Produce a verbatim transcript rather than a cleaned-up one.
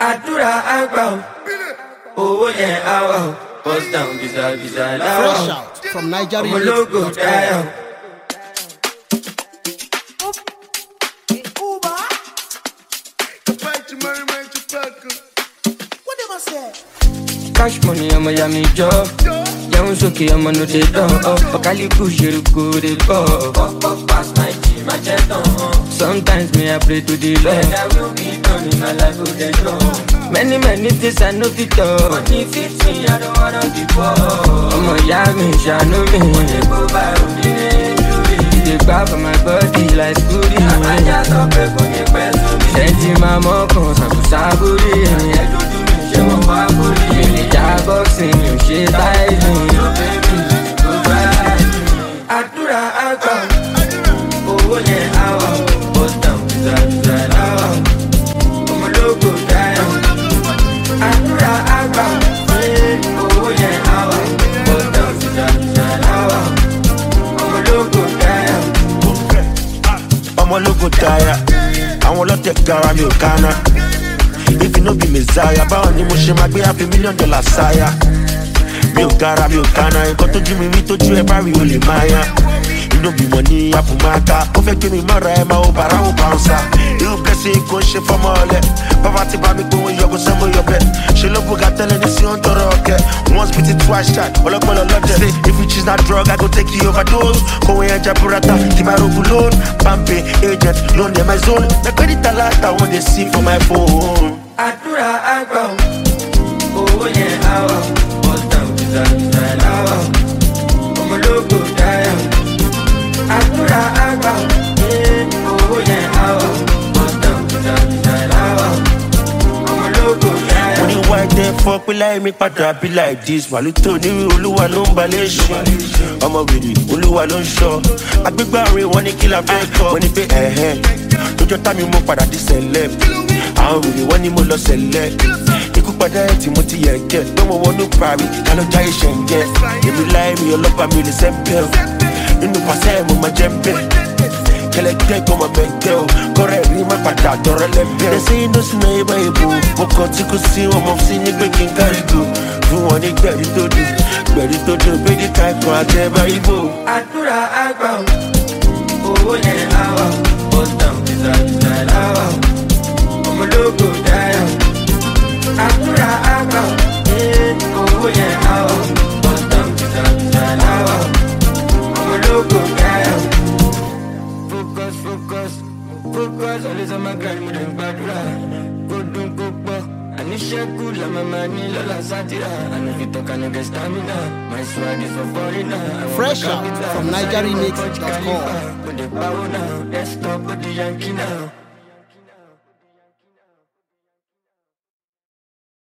àdúrà àgbà o, owó yẹn á wà o, bust down visa visa láwà o, Fresh out from Nigeria ọmọ ológo dáyà o. Cash money, I'ma ya me job. Yeah, I'm okay, I'ma know they done. Oh, Kali push you go they go. Up, up, past my team, my chest on. Sometimes me I pray to the Lord. And I will be done in my life with the Lord. Many, many things I know fit up. Money fits me, I don't wanna be poor. I'ma ya me, ya know me. They go by on the injury. They grab for my body like Scooty. I just up a good person. Senti my mom, cause I'm saburi. Ṣé mo wá borí ilé já boxing mi ò ṣe báyìí mi ò bẹ́bí ló bá mi. Àdúrà àgbà owó yẹn á wà bust down visa visa láwà ọmọ ológo dáyà. Àdúrà àgbà owó yẹn á wà bust down visa visa láwà ọmọ ológo dáyà. Ọmọ ológo dáyà àwọn ọlọ́tẹ̀ gara mi ò kánná. If you no be Messiah, báwo ni mo ṣe máa gbé half a million dollars sáyà? Mi ò gara, mi ò kánná, nǹkan tójú mi rí tójú ẹ bá rí o lè máa yá. Inú bímọ ní àpòmáká, ó fẹ́ gbé mi mọ́ra ẹ máa ó bàrà ó bouncer. Irú blessing kò ń ṣe fọmọ ọlẹ, bàbá ti bá mi pé wọ́n yọkọ sẹ́mo yọbẹ. Ṣé ló bùkà tẹ́lẹ̀ ní sí ọ̀ntọ́rọ̀ ọ̀kẹ́? Once beaten twice shy, ọlọ́gbọ́n lọ lọ́jẹ̀. Say if you choose that drug, I go take you overdose. Kòwé ẹja burata, kì máa rogun loan. Pampe, agent, loan dem my zone. Na credit alert I wan dey see for my phone. Àdúrà àgbà o, owó yẹn á wà o, bust down visa visa láwà o, ọmọ ológo dáyà o. Àdúrà àgbà o, owó yẹn á wà o, bust down visa visa láwà o, ọmọ ológo dáyà o. Mo ní why dem fọ́ pé láì mi padà be like this. Wàlúùtò onírú olúwa ló ń balẹ̀ ṣe. Ọmọ wèrè olúwa ló ń ṣọ́. Agbégbá rìn wọ́n ní kí la fẹ́ kọ́. Mo ní pé ẹ̀hẹ́n lójọ́ tá mi mú padà di sẹ̀lẹ̀. Àwọn wèrè wọ́n ní mo lọ sẹ̀lẹ̀. Ikú padà ẹ̀ tí mo ti yẹ̀ kẹ́. Pé mo wọnú parí, ká ló jáyé ṣẹ̀ ń jẹ́. Èmi láì mi ọlọ́pàá mi ò lè sẹ́ńpẹ́ o. Nínú pàṣẹ mo máa jẹ́ bẹ́ẹ̀. Kẹlẹ́gbẹ́ gbọ́n mọ̀ bẹ́ẹ̀ o. Kọ́rẹ́ rí má padà dọ̀rọ̀ lẹ́bẹ̀ẹ́. Ẹsẹ̀ inú sínú ibà ìbò. Mo kàn tí kò sí wọn mọ̀ sí ní pé kí n kárí go. Fún wọn ní gbẹ̀rí tó dùn. Gbẹ̀rí tó dùn pé kí ká ikọ̀ àtẹ̀bá ìbò. Àdúrà àgbà o, owó yẹn á wà o, bust down visa visa láwà o, ọmọ ológo dáyà o. Àdúrà àgbà o, owó yẹn á wà o, bust down visa visa láwà o, ọmọ ológo dáyà o. Focus, focus, focus, always on my grind, mo dẹ̀ ń gbàdúrà. Kó dùn kó pọ̀, àníṣẹ́kù la màmá ní lọ́la sátìrà. Àná fi tọ́ka ní get stamina, my swag is for foreigner. Fresh out from Nigeria Mix dot com. Put the power now, let's stop with the Yankee now.